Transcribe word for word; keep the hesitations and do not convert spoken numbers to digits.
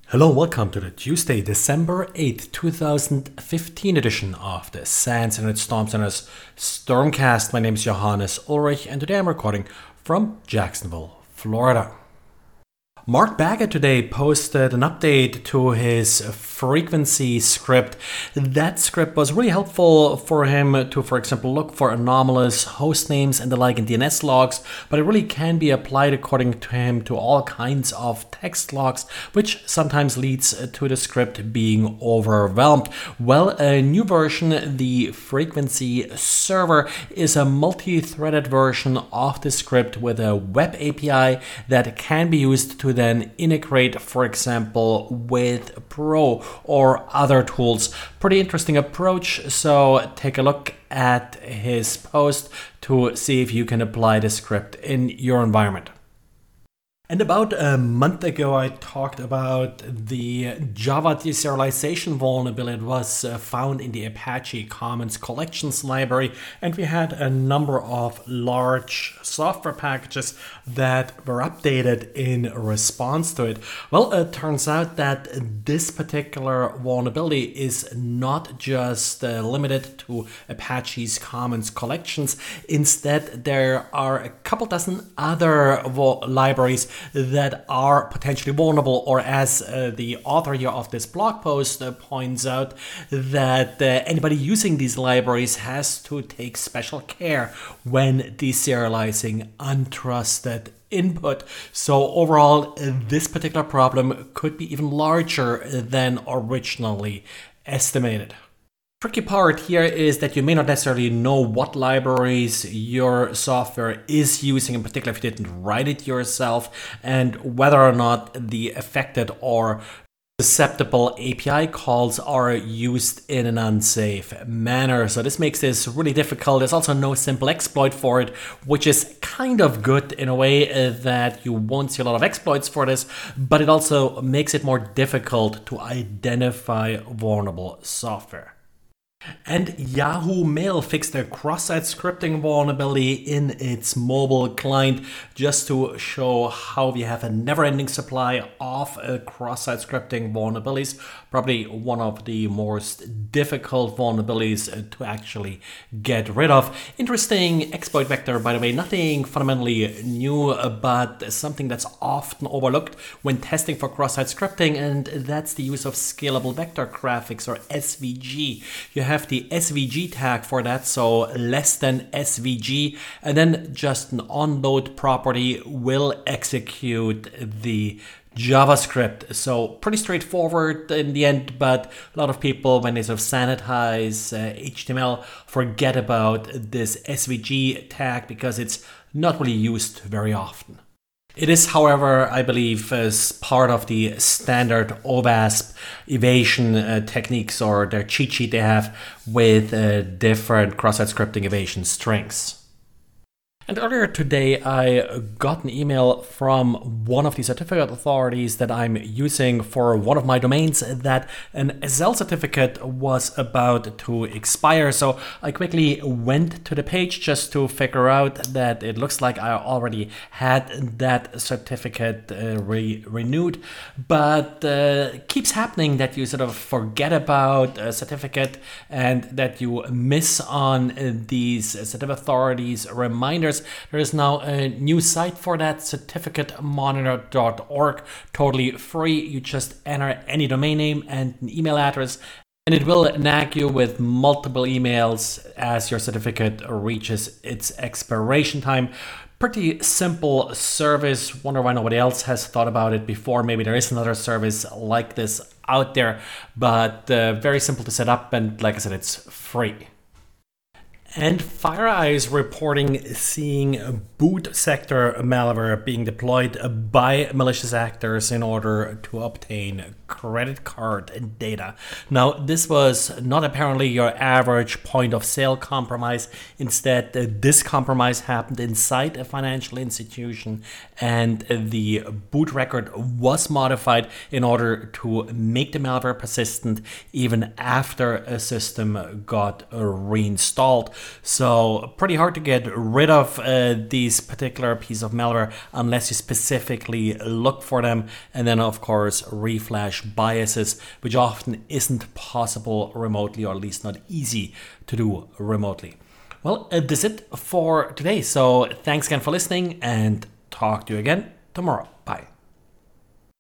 Hello, welcome to the Tuesday, December eighth, two thousand fifteen edition of the SANS Internet Storm Center's Stormcast. My name is Johannes Ulrich and today I'm recording from Jacksonville, Florida. Mark Baggett today posted an update to his frequency script. That script was really helpful for him to, for example, look for anomalous host names and the like in D N S logs, but it really can be applied according to him to all kinds of text logs, which sometimes leads to the script being overwhelmed. Well, a new version, the frequency server, is a multi-threaded version of the script with a web A P I that can be used to then integrate, for example, with Pro or other tools. Pretty interesting approach, so take a look at his post to see if you can apply the script in your environment. And about a month ago, I talked about the Java deserialization vulnerability that was uh, found in the Apache Commons collections library. And we had a number of large software packages that were updated in response to it. Well, it turns out that this particular vulnerability is not just uh, limited to Apache's Commons collections. Instead, there are a couple dozen other vo- libraries that are potentially vulnerable, or as uh, the author here of this blog post uh, points out, that uh, anybody using these libraries has to take special care when deserializing untrusted input. So overall, uh, this particular problem could be even larger than originally estimated. Tricky part here is that you may not necessarily know what libraries your software is using, in particular if you didn't write it yourself, and whether or not the affected or susceptible A P I calls are used in an unsafe manner. So this makes this really difficult. There's also no simple exploit for it, which is kind of good in a way uh, that you won't see a lot of exploits for this, but it also makes it more difficult to identify vulnerable software. And Yahoo Mail fixed a cross-site scripting vulnerability in its mobile client, just to show how we have a never-ending supply of uh, cross-site scripting vulnerabilities. Probably one of the most difficult vulnerabilities uh, to actually get rid of. Interesting exploit vector, by the way, nothing fundamentally new, uh, but something that's often overlooked when testing for cross-site scripting, and that's the use of scalable vector graphics, or S V G. You have the S V G tag for that, so less than S V G, and then just an onload property will execute the JavaScript. So pretty straightforward in the end, but a lot of people, when they sort of sanitize uh, H T M L, forget about this S V G tag because it's not really used very often. It is, however, I believe, as part of the standard O WASP evasion uh, techniques, or their cheat sheet they have with uh, different cross-site scripting evasion strings. And earlier today, I got an email from one of the certificate authorities that I'm using for one of my domains that an S L certificate was about to expire. So I quickly went to the page just to figure out that it looks like I already had that certificate uh, re- renewed. But uh, it keeps happening that you sort of forget about a certificate and that you miss on uh, these certificate authorities reminders. There is now a new site for that, certificate monitor dot org, totally free. You just enter any domain name and an email address, and it will nag you with multiple emails as your certificate reaches its expiration time. Pretty simple service. Wonder why nobody else has thought about it before. Maybe there is another service like this out there, but uh, very simple to set up, and like I said, it's free. And FireEye is reporting seeing boot sector malware being deployed by malicious actors in order to obtain credit card data. Now, this was not apparently your average point of sale compromise. Instead, this compromise happened inside a financial institution, and the boot record was modified in order to make the malware persistent even after a system got reinstalled. So pretty hard to get rid of uh, these particular piece of malware unless you specifically look for them. And then of course reflash biases, which often isn't possible remotely, or at least not easy to do remotely. Well, uh, that's it for today. So thanks again for listening, and talk to you again tomorrow. Bye.